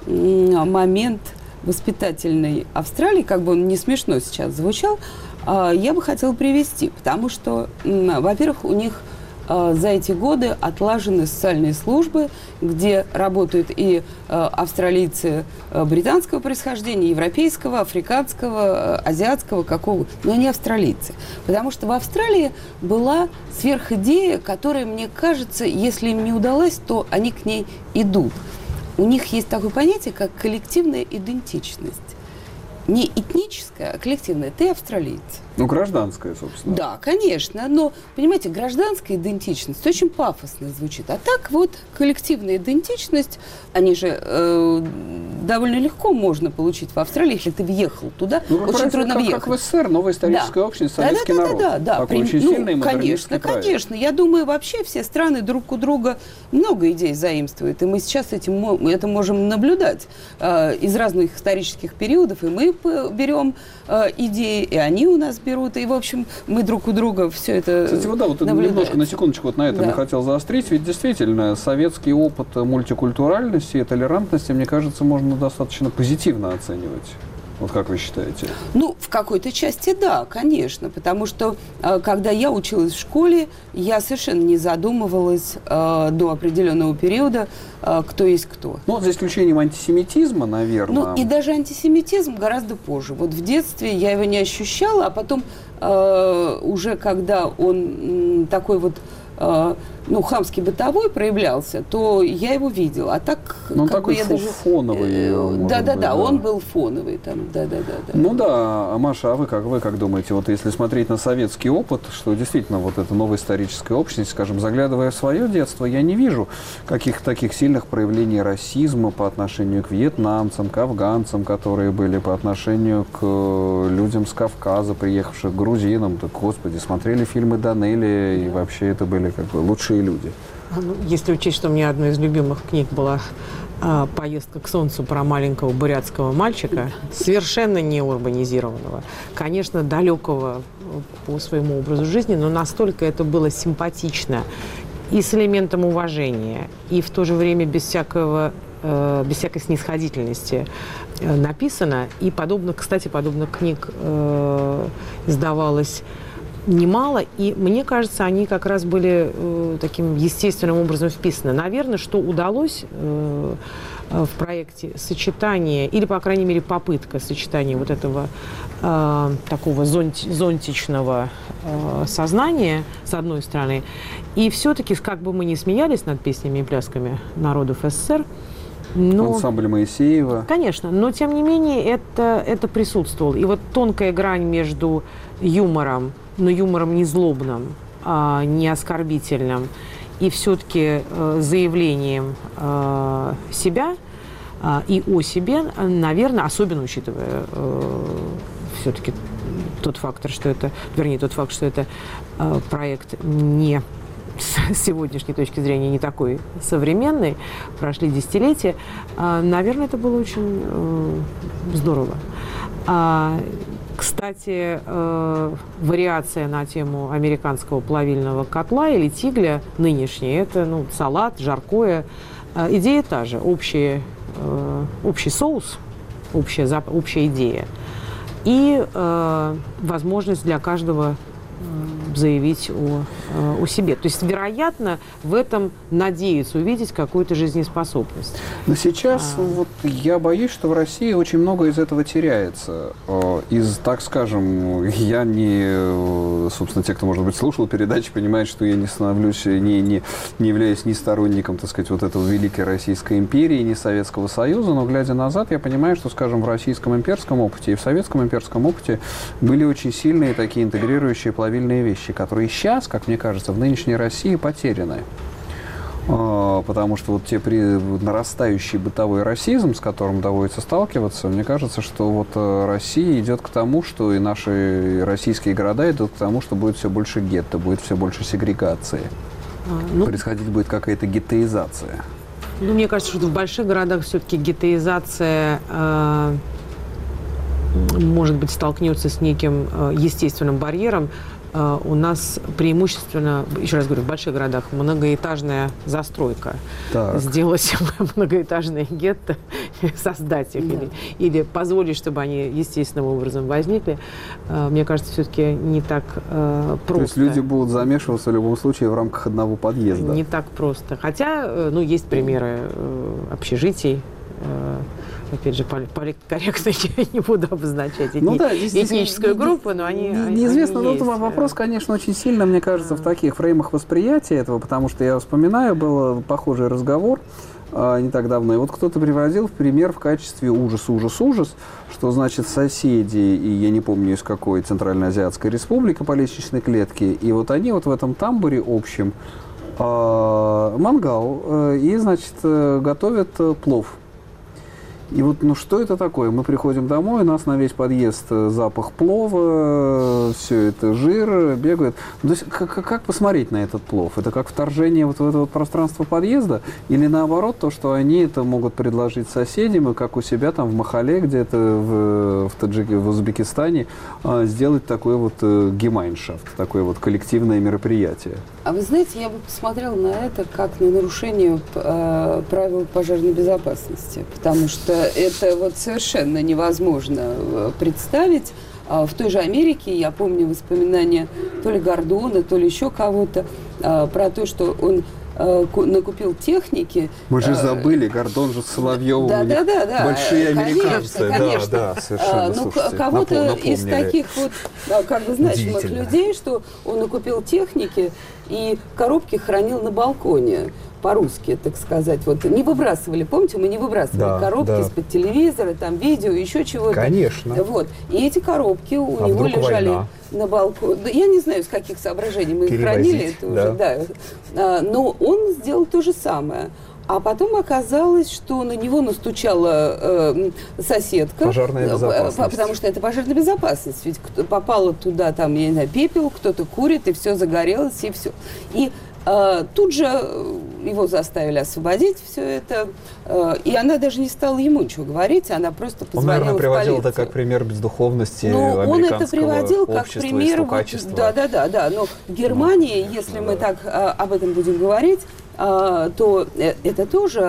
момент воспитательной Австралии, как бы он не смешно сейчас звучал, я бы хотела привести, потому что, во-первых, у них за эти годы отлажены социальные службы, где работают и австралийцы британского происхождения, европейского, африканского, азиатского, какого, но не австралийцы. Потому что в Австралии была сверхидея, которая, мне кажется, если им не удалась, то они к ней идут. У них есть такое понятие, как коллективная идентичность. Не этническая, а коллективная. Ты австралиец. Ну, гражданская, собственно. Да, конечно. Но, понимаете, гражданская идентичность очень пафосно звучит. А так вот, коллективная идентичность, они же довольно легко можно получить в Австралии, если ты въехал туда. Ну, очень трудно въехать. Как в СССР, новая историческая общность, советский народ. Да. Очень сильный конечно, конечно. Я думаю, вообще все страны друг у друга много идей заимствуют. И мы сейчас это можем наблюдать из разных исторических периодов. И мы берем идеи, и они у нас берут. И, в общем, мы друг у друга все это Кстати, вот, да, вот немножко на секундочку вот на этом я хотел заострить. Ведь действительно советский опыт мультикультуральности и толерантности, мне кажется, можно достаточно позитивно оценивать. Вот как вы считаете? Ну, в какой-то части да, конечно, потому что когда я училась в школе, я совершенно не задумывалась до определенного периода, кто есть кто. Ну, за исключением антисемитизма, наверное. Ну, и даже антисемитизм гораздо позже. Вот в детстве я его не ощущала, а потом уже когда он такой вот ну, хамский бытовой проявлялся, то я его видела. А так, ну, как такой бы я даже фоновый. Да, он был фоновый там. Да. Ну да, Маша, а вы как думаете, вот если смотреть на советский опыт, что действительно вот эта новая историческая общность, скажем, заглядывая в свое детство, я не вижу каких-то таких сильных проявлений расизма по отношению к вьетнамцам, к афганцам, которые были, по отношению к людям с Кавказа, приехавших к грузинам. Так, господи, смотрели фильмы Данелия, и вообще это были как бы лучшие люди. Если учесть, что у меня одной из любимых книг была «Поездка к солнцу» про маленького бурятского мальчика, совершенно не урбанизированного, конечно, далекого по своему образу жизни, но настолько это было симпатично и с элементом уважения, и в то же время без всякой снисходительности написано. И подобных книг издавалось немало, и мне кажется, они как раз были таким естественным образом вписаны. Наверное, что удалось в проекте сочетание, или, по крайней мере, попытка сочетания вот этого такого зонтичного сознания, с одной стороны, и все-таки, как бы мы ни смеялись над песнями и плясками народов СССР, но, ансамбль Моисеева. Конечно, но, тем не менее, это присутствовало. И вот тонкая грань между юмором, но юмором не злобным, не оскорбительным, и все-таки заявлением себя и о себе, наверное, особенно учитывая все-таки тот факт, что это проект не с сегодняшней точки зрения не такой современный, прошли десятилетия, наверное, это было очень здорово. Кстати, вариация на тему американского плавильного котла или тигля нынешняя, это салат, жаркое. Идея та же, общий соус, общая идея и возможность для каждого заявить о себе. То есть, вероятно, в этом надеются увидеть какую-то жизнеспособность. Но сейчас вот я боюсь, что в России очень много из этого теряется. Так скажем, я не... Собственно, те, кто, может быть, слушал передачи, понимают, что я не становлюсь, не являюсь ни сторонником, так сказать, вот этого великой Российской империи, ни Советского Союза, но, глядя назад, я понимаю, что, скажем, в российском имперском опыте и в советском имперском опыте были очень сильные такие интегрирующие плавильные вещи, которые сейчас, как мне кажется, в нынешней России потеряны. Потому что вот нарастающий бытовой расизм, с которым доводится сталкиваться, мне кажется, что вот Россия идет к тому, что и наши российские города идут к тому, что будет все больше гетто, будет все больше сегрегации. Происходить будет какая-то геттоизация. Мне кажется, что в больших городах все-таки геттоизация может быть, столкнется с неким естественным барьером. У нас преимущественно, еще раз говорю, в больших городах многоэтажная застройка. Так. Сделать многоэтажные гетто, создать их или позволить, чтобы они естественным образом возникли, мне кажется, все-таки не так просто. То есть люди будут замешиваться в любом случае в рамках одного подъезда? Не так просто. Хотя, есть примеры общежитий. Опять же, политкорректно я не буду обозначать этническую группу, но они неизвестно, но вопрос, конечно, очень сильно, мне кажется, в таких фреймах восприятия этого, потому что я вспоминаю, был похожий разговор не так давно, и вот кто-то приводил в пример в качестве ужас, что, значит, соседи, и я не помню, из какой Центральноазиатской республики по лестничной клетке, и вот они вот в этом тамбуре общем мангал, и, значит, готовят плов. И вот, что это такое? Мы приходим домой, у нас на весь подъезд запах плова, все это жир, бегают. То есть, как посмотреть на этот плов? Это как вторжение вот в это вот пространство подъезда? Или наоборот, то, что они это могут предложить соседям, и как у себя там в Махале, где-то в Узбекистане, сделать такой вот гемайншафт, такое вот коллективное мероприятие? А вы знаете, я бы посмотрела на это как на нарушение правил пожарной безопасности, потому что это вот совершенно невозможно представить. В той же Америке я помню воспоминания то ли Гордона, то ли еще кого-то про то, что он накупил техники. Мы же забыли, Гордон же с Соловьевым, да, большие американцы. Конечно. Да, совершенно, слушайте, кого-то из таких вот, как бы, значимых людей, что он накупил техники и коробки хранил на балконе. По-русски, так сказать. Вот не выбрасывали, помните, мы не выбрасывали коробки из-под телевизора, там видео, еще чего-то. Конечно. Вот. И эти коробки у него лежали на балконе. Да, я не знаю, из каких соображений мы их хранили. Это уже, но он сделал то же самое. А потом оказалось, что на него настучала соседка. Пожарная безопасность. Потому что это пожарная безопасность. Ведь попало туда, там, я не знаю, пепел, кто-то курит, и все загорелось, и все. И тут же его заставили освободить все это. И она даже не стала ему ничего говорить, она просто позвонила в полицию. Он, наверное, приводил это как пример бездуховности американского он это приводил как пример. Да. Но в Германии, если мы так об этом будем говорить, то это тоже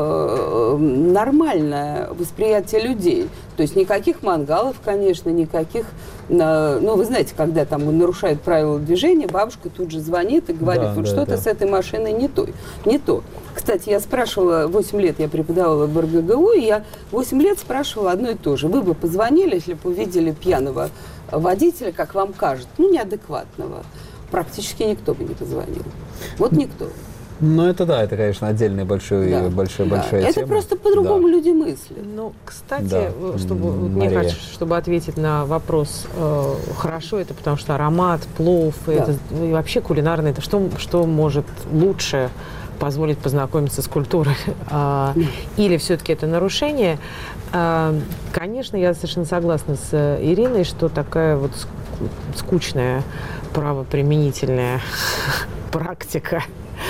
нормальное восприятие людей. То есть никаких мангалов, конечно, никаких... Ну, вы знаете, когда там нарушают правила движения, бабушка тут же звонит и говорит, что-то с этой машиной не то. Кстати, я спрашивала, 8 лет я преподавала в РГГУ, и я 8 лет спрашивала одно и то же. Вы бы позвонили, если бы увидели пьяного водителя, как вам кажется, неадекватного? Практически никто бы не позвонил. Вот никто. Ну, это да, это, конечно, отдельная большая тема. Это просто по-другому люди мыслят. Ну, кстати, мне кажется, чтобы ответить на вопрос хорошо, это потому что аромат, плов, и вообще кулинарный, это что может лучше позволить познакомиться с культурой? Или все-таки это нарушение? Конечно, я совершенно согласна с Ириной, что такая вот скучная правоприменительная практика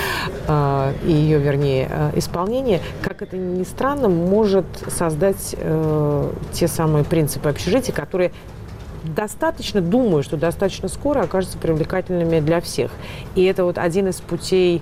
и ее, вернее, исполнение, как это ни странно, может создать те самые принципы общежития, которые думаю, что достаточно скоро окажутся привлекательными для всех. И это вот один из путей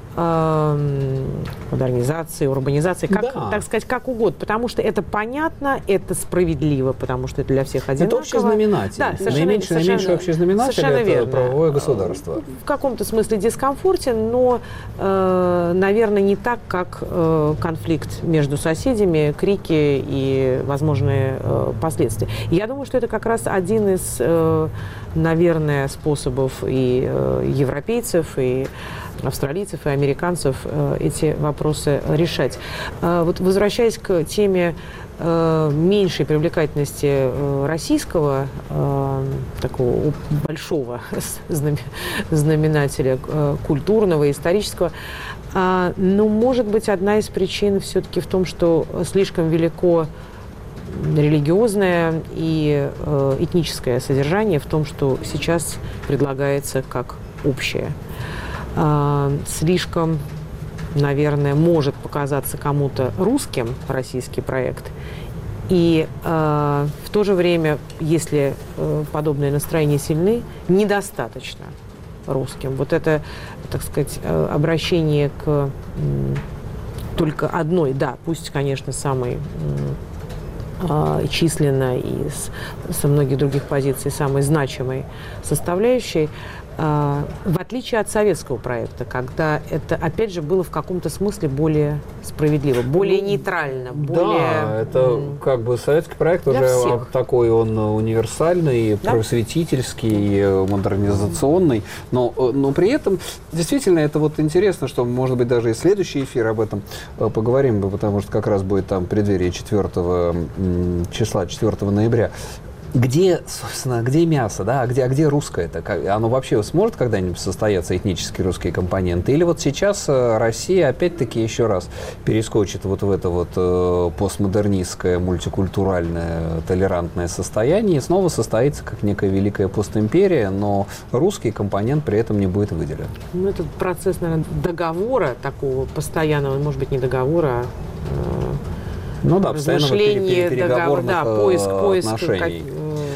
модернизации, урбанизации, так сказать, как угодно. Потому что это понятно, это справедливо, потому что это для всех одинаково. Это общий знаменатель. Да, наименьший общий знаменатель – это верно. Правовое государство. В каком-то смысле дискомфортен, но, наверное, не так, как конфликт между соседями, крики и возможные последствия. Я думаю, что это как раз один из, наверное, способов и европейцев, и австралийцев и американцев эти вопросы решать. Вот возвращаясь к теме меньшей привлекательности российского такого большого знаменателя культурного, исторического, но, может быть, одна из причин все-таки в том, что слишком велико религиозное и этническое содержание в том, что сейчас предлагается как общее. Слишком, наверное, может показаться кому-то русским российский проект. И в то же время, если подобные настроения сильны, недостаточно русским. Вот это, так сказать, обращение к только одной, да, пусть, конечно, самой численно и со многих других позиций самой значимой составляющей, в отличие от советского проекта, когда это, опять же, было в каком-то смысле более справедливо, более нейтрально, более... Да, это как бы советский проект уже всех. Такой, он универсальный, просветительский, модернизационный, но при этом действительно это вот интересно, что, может быть, даже и следующий эфир об этом поговорим, потому что как раз будет там преддверие 4 ноября. Где, собственно, где мясо, да, а где русское-то? Оно вообще сможет когда-нибудь состояться, этнические русские компоненты? Или вот сейчас Россия опять-таки еще раз перескочит вот в это вот постмодернистское, мультикультуральное, толерантное состояние и снова состоится как некая великая постимперия, но русский компонент при этом не будет выделен? Ну, это процесс, наверное, договора такого постоянного, может быть, не договора, ну да, постоянного переговорных поиск отношений.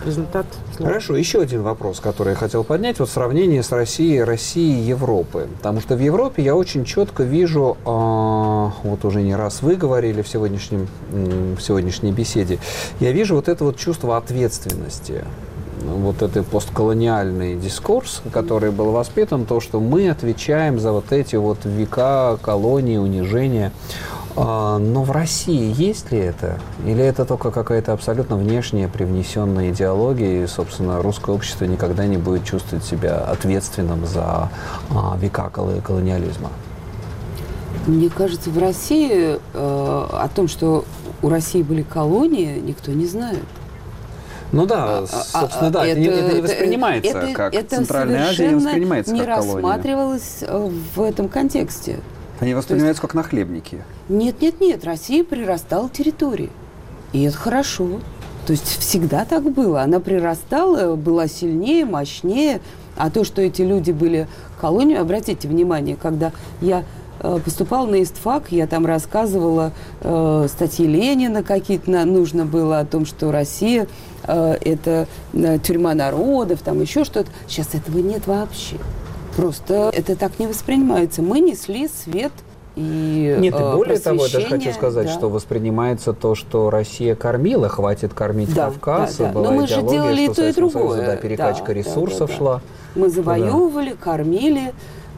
результат. Хорошо, еще один вопрос, который я хотел поднять. Вот сравнение с Россией и Европой. Потому что в Европе я очень четко вижу, вот уже не раз вы говорили в сегодняшней беседе, я вижу вот это вот чувство ответственности. Вот этот постколониальный дискурс, который был воспитан, то, что мы отвечаем за вот эти вот века колонии, унижения. Но в России есть ли это? Или это только какая-то абсолютно внешняя привнесенная идеология, и, собственно, русское общество никогда не будет чувствовать себя ответственным за века колониализма? Мне кажется, в России о том, что у России были колонии, никто не знает. Ну да, собственно, да, это не воспринимается как Центральная Азия, не воспринимается как колония. Не рассматривалось в этом контексте. Они воспринимаются как нахлебники. Нет, Россия прирастала территории. И это хорошо. То есть всегда так было. Она прирастала, была сильнее, мощнее. А то, что эти люди были колонией, обратите внимание, когда я поступала на ИСТФАК, я там рассказывала статьи Ленина какие-то, нужно было о том, что Россия это тюрьма народов, там еще что-то. Сейчас этого нет вообще. Просто это так не воспринимается. Мы несли свет и нет, и более того, я даже хочу сказать, что воспринимается то, что Россия кормила, хватит кормить Кавказ. Да. Но мы же делали и то, и другое. Перекачка ресурсов шла. Мы завоевывали, кормили.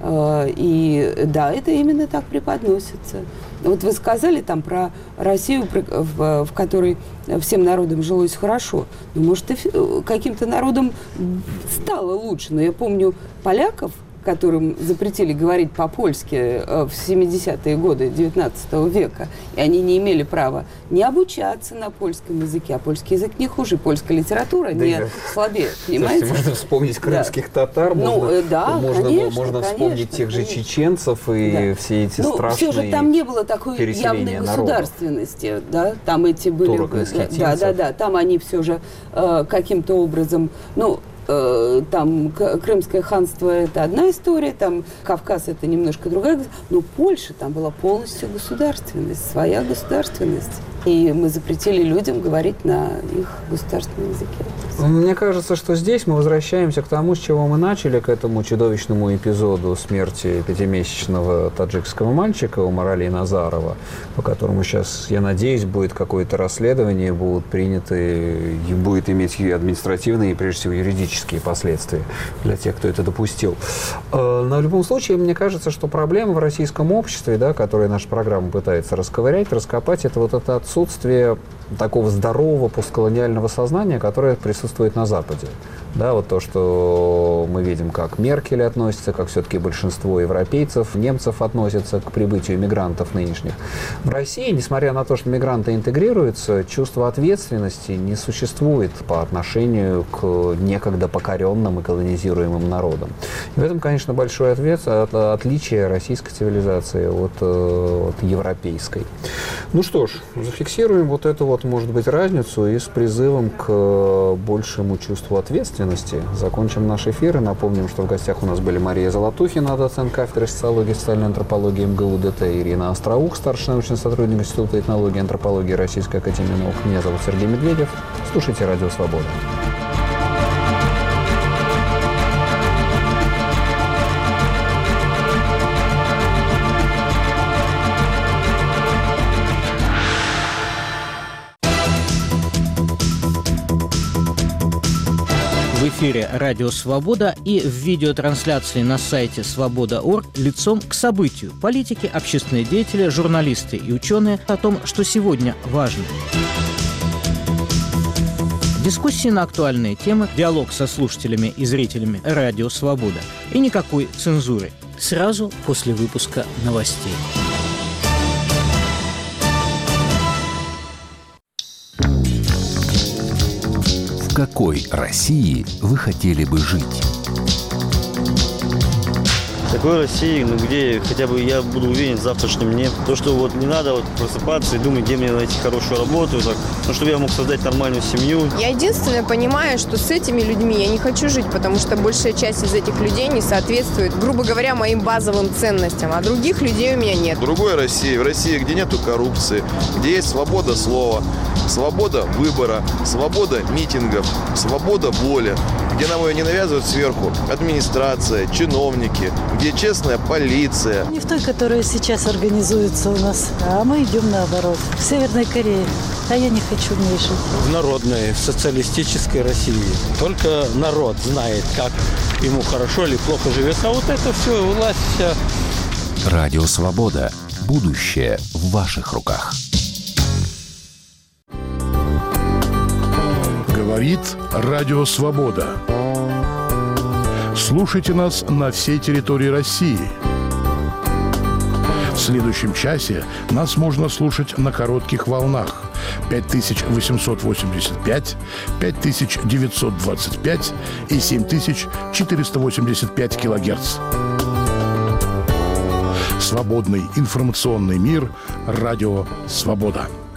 И да, это именно так преподносится. Вот вы сказали там про Россию, в которой всем народам жилось хорошо. Ну, может, и каким-то народам стало лучше. Но я помню поляков, которым запретили говорить по-польски в 70-е годы XIX века, и они не имели права не обучаться на польском языке, а польский язык не хуже, польская литература не слабее, понимаете? Можно вспомнить крымских татар, можно вспомнить тех же чеченцев и все эти страшные переселения. Все же там не было такой явной государственности, да, там эти были... Там они все же каким-то образом, там Крымское ханство – это одна история, там Кавказ – это немножко другая, но Польша, там была полностью государственность, своя государственность. И мы запретили людям говорить на их государственном языке. Мне кажется, что здесь мы возвращаемся к тому, с чего мы начали, к этому чудовищному эпизоду смерти 5-месячного таджикского мальчика Умара Али Назарова, по которому сейчас, я надеюсь, будет какое-то расследование, будут приняты, и будет иметь административные и, прежде всего, юридические последствия для тех, кто это допустил. Но в любом случае, мне кажется, что проблема в российском обществе, да, которую наша программа пытается расковырять, раскопать, это вот это отсутствие такого здорового постколониального сознания, которое присутствует на Западе. Да, вот то, что мы видим, как Меркель относится, как все-таки большинство европейцев, немцев относятся к прибытию мигрантов нынешних. В России, несмотря на то, что мигранты интегрируются, чувство ответственности не существует по отношению к некогда покоренным и колонизируемым народам. И в этом, конечно, большое отличие российской цивилизации от европейской. Ну что ж, зафиксируем вот эту вот, может быть, разницу и с призывом к большему чувству ответственности закончим наш эфир и напомним, что в гостях у нас были Мария Золотухина, доцент кафедры социологии и социальной антропологии МГУ ДТ, Ирина Остроух, старший научный сотрудник Института этнологии и антропологии Российской академии наук. Меня зовут Сергей Медведев. Слушайте «Радио Свобода». В эфире «Радио Свобода» и в видеотрансляции на сайте свобода.орг лицом к событию. Политики, общественные деятели, журналисты и ученые о том, что сегодня важно. Дискуссии на актуальные темы, диалог со слушателями и зрителями «Радио Свобода». И никакой цензуры. Сразу после выпуска новостей. В какой России вы хотели бы жить? В такой России, где хотя бы я буду уверен в завтрашнем дне. То, что вот не надо просыпаться и думать, где мне найти хорошую работу, чтобы я мог создать нормальную семью. Я единственное понимаю, что с этими людьми я не хочу жить, потому что большая часть из этих людей не соответствует, грубо говоря, моим базовым ценностям, а других людей у меня нет. В другой России, в России, где нету коррупции, где есть свобода слова, Свобода выбора, свобода митингов, свобода воли, где нам ее не навязывают сверху администрация, чиновники, где честная полиция. Не в той, которая сейчас организуется у нас, а мы идем наоборот. В Северной Корее. А я не хочу в ней жить. В народной, в социалистической России. Только народ знает, как ему хорошо или плохо живется. А вот это все, власть вся. Радио «Свобода». Будущее в ваших руках. Говорит Радио «Свобода». Слушайте нас на всей территории России. В следующем часе нас можно слушать на коротких волнах 5885, 5925 и 7485 килогерц. Свободный информационный мир. Радио «Свобода».